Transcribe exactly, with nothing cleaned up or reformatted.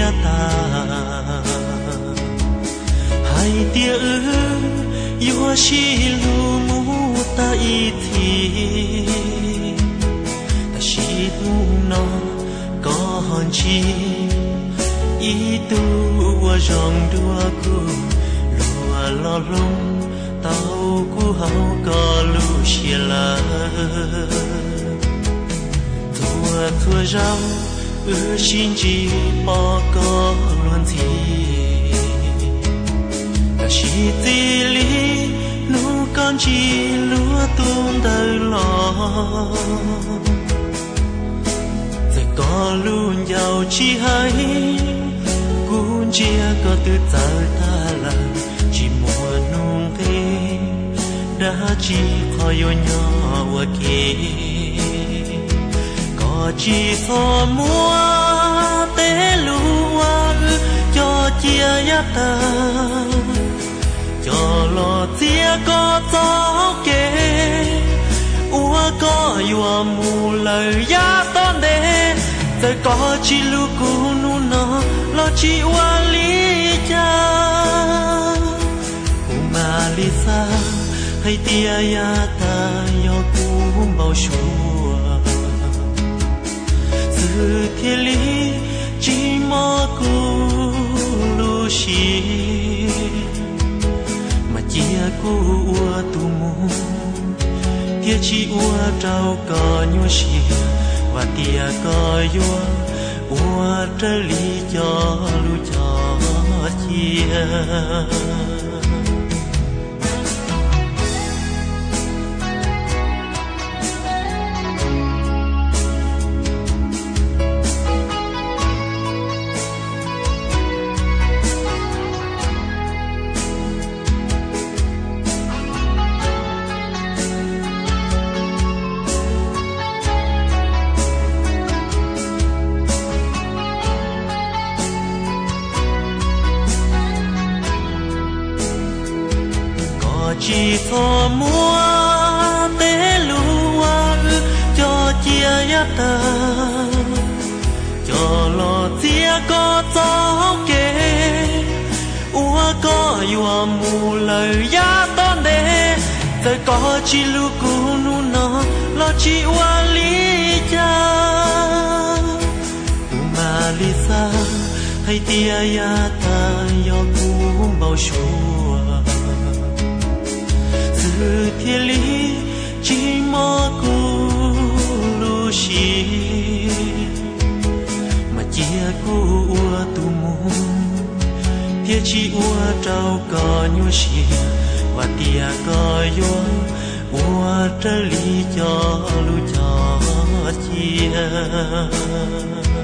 ta hai tia ư yo shi lu mu ta i thi ta shi tu no có hòn chi ý tu rong đua cu lúa lo lung tàu cu hao có lu xia la thua thua rau ư xin chi bỏ có loan gì ta chỉ ti li nu con chi lúa tung đời lo có luôn giàu chi hay cuốn chia có từ giờ ta là chỉ mùa nung thế đã chỉ khỏi yêu nhỏ qua kia có chỉ thọ mua té lúa cho chia giá ta cho lo chia có gió kề ua có yêu mù lời giá tôn đề giờ có chỉ lu cu nu nó lo chỉ qua lý cha mà lý sa hay tia ya ta yo cu bao chua sự thiên lý chỉ mò cu lu xì mà chia cu ua tu mu tia chỉ ua trao cò nhua xì và tia có yo ua trở lý cho lu cho chia chỉ thọ mua té lúa cho chia giá ta cho lo chia có gió kề ua có yêu mù lời giá tôn đề giờ có chỉ lu cu nu nó lo chỉ qua lý cha mà lý sa hay tia ya ta yo cu bao chua sự thiên lý chỉ mò cu lu xì mà chia cu ua tu mu tia chỉ ua trao cò nhua xì và tia có yo ua trở lý cho lu cho chia